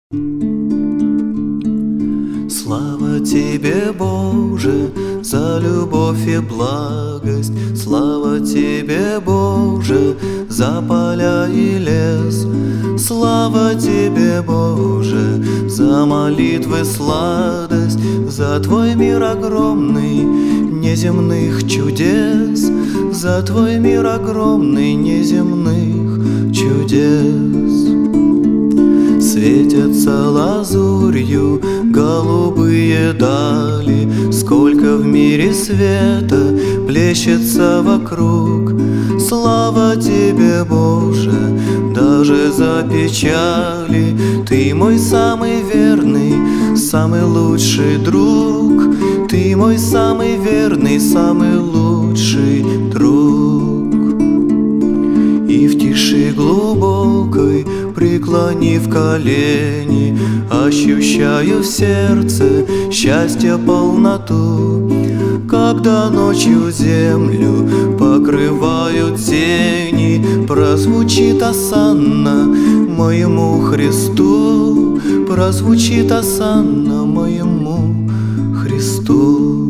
Слава Тебе, Боже, за любовь и благость. Слава Тебе, Боже, за поля и лес. Слава Тебе, Боже, за молитвы сладость, за Твой мир огромный, неземных чудес, за Твой мир огромный, неземных чудес. Светятся лазурью голубые дали, сколько в мире света плещется вокруг. Слава Тебе, Боже, даже за печали. Ты мой самый верный, самый лучший друг. Ты мой самый верный, самый лучший друг. И в тиши глубокой, преклонив колени, ощущаю в сердце счастья полноту. Когда ночью землю покрывают тени, прозвучит осанна моему Христу, прозвучит осанна моему Христу.